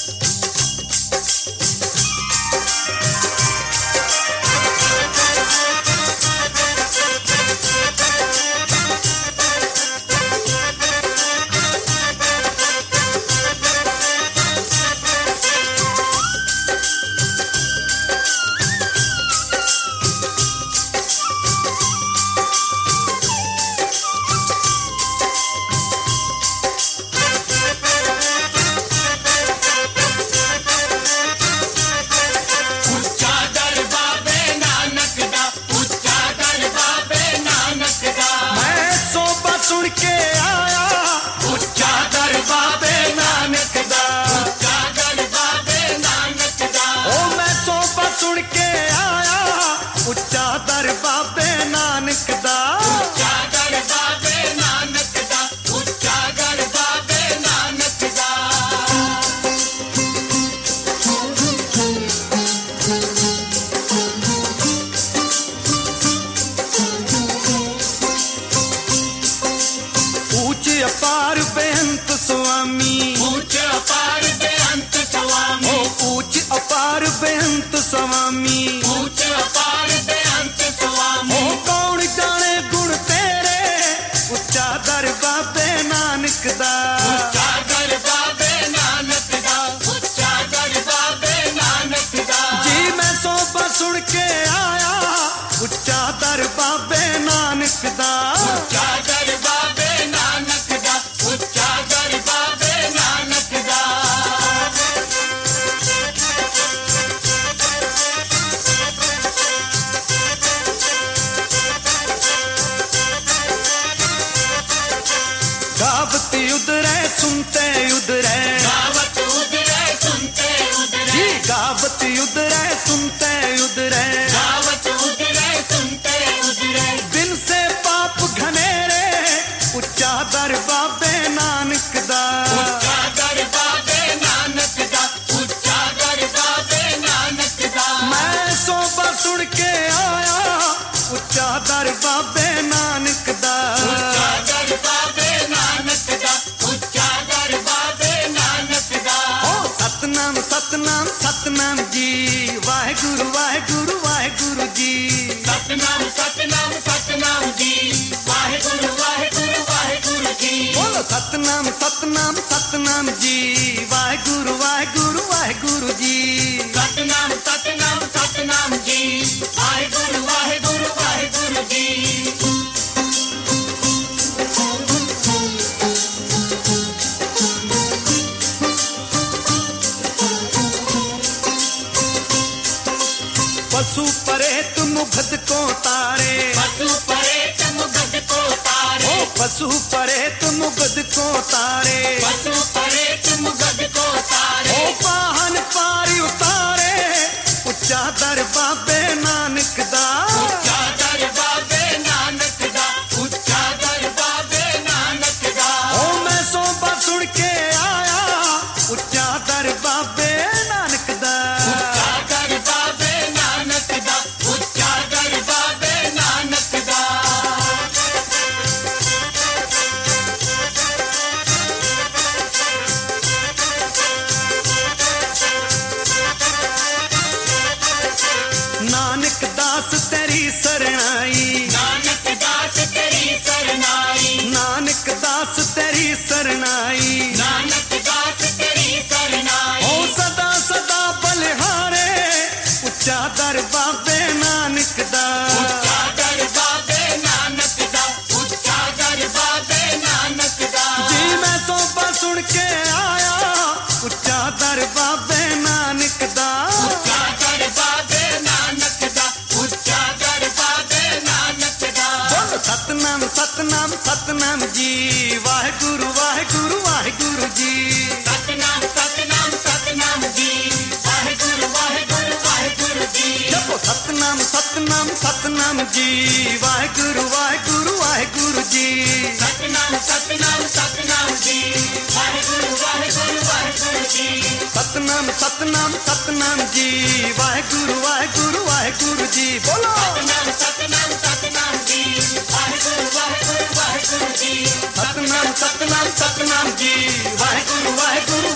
सुन के आया उच्चा दर बाबे नानक दा, उच्चा दर बाबे नानक दा। ओ मैं सोबा सुन के आया उच्चा दर बाबे नानक दा, उच्चा दर बाबे नानक दा, उच्चा दर बाबे नानक दा। अपार बेअंत स्वामी, ऊंच अपार बेअंत स्वामी, ओ ऊंच अपार बेअंत स्वामी, ऊंच अपार बेअंत स्वामी। ओ कौन जाने गुण तेरे उच्चा दर बाबे नानक दा, उच्चा दर बाबे नानक दा, उच्चा दर बाबे नानक दा। जी मैं सोबा सुन के आया उच्चा दर बाबे नानक दा, उच्चा दर बाबे नानक दा, उच्चा दर बाबे नानक दा। गावत उधरे सुनते उधरे, गावत उधरे सुनते उधरे, जी गावत उधरे सुनते उधरे, गावत उधरे सुनते उधरे। बिन से पाप घनेरे उच्चा दर बाबे नानक दा, उच्चा दर बाबे नानक दा, उच्चा दर बाबे नानक दा। मैं सोबा सुन के आया उच्चा दर बाबे नानक दा, उच्चा दर बाबे नानक दा, उच्चा दर बाबे नानक दा। ओ सतनाम सतनाम सतनाम जी, वाहेगुरु वाहेगुरु वाहेगुरु जी, सतनाम सतनाम सतनाम जी, वाहेगुरु वाहेगुरु वाहेगुरु जी। बोलो सतनाम सतनाम सतनाम जी, वाहेगुरु वाहेगुरु वाहेगुरु जी, सतनाम सतनाम सतनाम जी, वाहेगुरु वाहेगुरु वाहेगुरु जी। पशु परेत मुगध को तारे, पशु परेत मुगध को तारे, ओ पशु परेत मुगध को तारे, पशु परेत मुगध को तारे। ओ वाहन पारी उतारे उच्चा दर बाबे नानक दा, उच्चा दर बाबे नानक दा, उच्चा दर बाबे नानक दा। ओ मैं सोबा सुन के आया उच्चा दर बाबे नानक दा, उच्चा दर बाबे नानक दा, उच्चा दर बाबे नानक दा। नानक दास तेरी सरनाई, नानक दास तेरी सरनाई, नानक दास तेरी सरनाई, नानक दास तेरी सरनाई। ओ सदा सदा बलिहारे उच्चा दर बाबे नानक दा, उच्चा दर बाबे नानक दा, उच्चा दर बाबे नानक दा। जी मैं सोबा सुन के आया उच्चा दर बाबे नानक दा, उच्चा दर बाबे नानक दा, उच्चा दर बाबे नानक दा। बोलो सतनाम सतनाम सतनाम जी, वाहेगुरु वाहेगुरु वाहेगुरु जी, सतनाम सतनाम सतनाम जी, वाहेगुरु वाहेगुरु वाहेगुरु जी। जपो सतनाम सतनाम सतनाम जी, वाहेगुरु वाहेगुरु वाहेगुरु जी, सतनाम सतनाम सतनाम जी, वाहेगुरु वाहेगुरु वाहेगुरु जी, सतनाम सतनाम सतनाम जी, वाहेगुरु वाहेगुरु वाहेगुरु जी। बोलो सतनाम सतनाम सतनाम जी, वाहेगुरु वाहेगुरु वाहेगुरु जी, सतनाम सतनाम सतनाम जी, वाहेगुरु वाहेगुरु